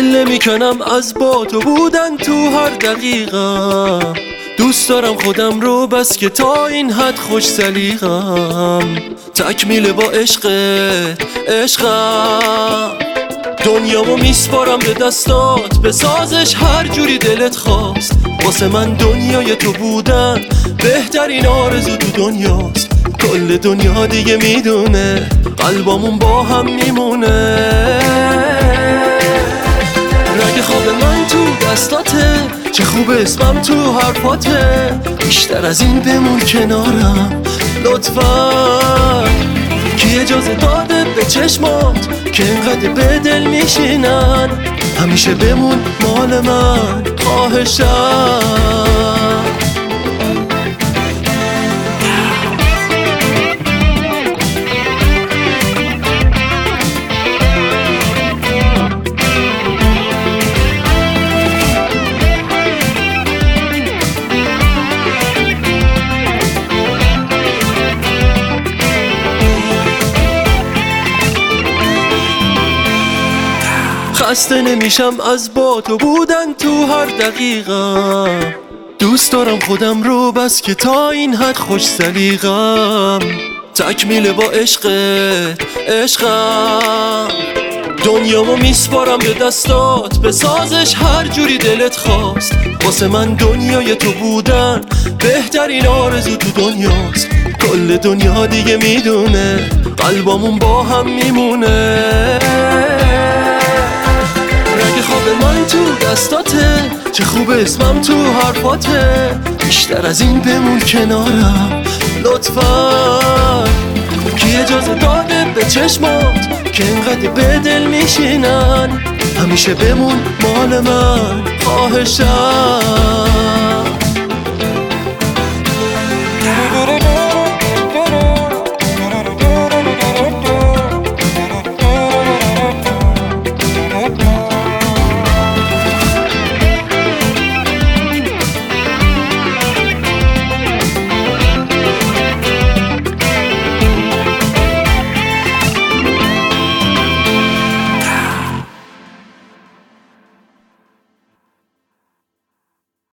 دل میکنم از با تو بودن تو هر دقیقه. دوست دارم خودم رو بس که تا این حد خوش سلیقم تکمیل با عشقم. دنیامو میسپارم به دستات، به سازش هر جوری دلت خواست. واسه من دنیای تو بودن بهترین آرزو تو دنیاست. کل دنیا دیگه میدونه قلبامون با هم میمونه. رگ خواب من تو دستاته، چه خوب اسمم تو حرفاته. بیشتر از این بمون کنارم لطفا. کی اجازه داده به چشمات که انقدر به دل میشینن؟ همیشه بمون مال من خواهشم. خسته نمیشم از با تو بودن تو هر دقیقه. دوست دارم خودم رو بس که تا این حد خوش سلیقم تکمیل با عشقم. دنیامو میسپارم به دستات، به سازش هر جوری دلت خواست. واسه من دنیای تو بودن بهترین آرزو تو دنیاست. کل دنیا دیگه میدونه قلبامون با هم میمونه. رگ خواب من تو دستاته، چه خوب اسمم تو حرفاته. بیشتر از این بمون کنارم لطفا. کی اجازه داده به چشمات که انقدر به دل میشینن؟ همیشه بمون مال من خواهشم.